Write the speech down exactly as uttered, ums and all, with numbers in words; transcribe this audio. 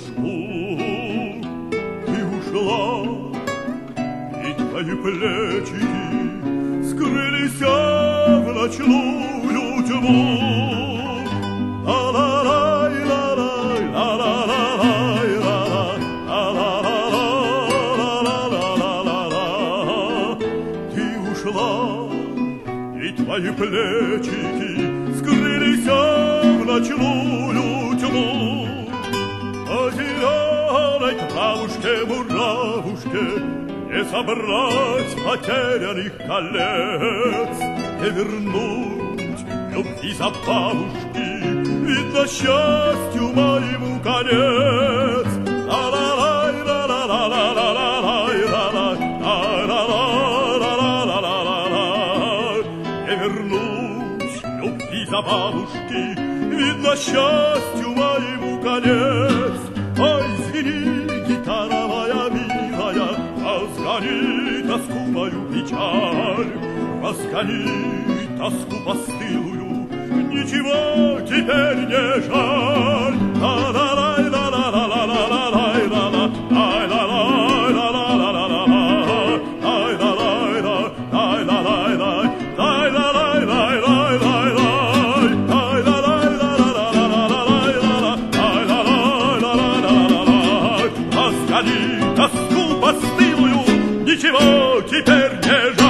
бабушку. Ты ушла, и твои плечи скрылись в ночную тьму. И твои плечики скрылись в ночную тьму. По зеленой травушке-муравушке не собрать потерянных колец, не вернуть любви забавушки, видно, счастью моему конец. Бабушки, видно, счастью моему конец. Ой, звени, гитара моя милая, разгони тоску мою печаль, разгони тоску постылую, ничего теперь не жаль. Тоску постылую, ничего теперь не жаль.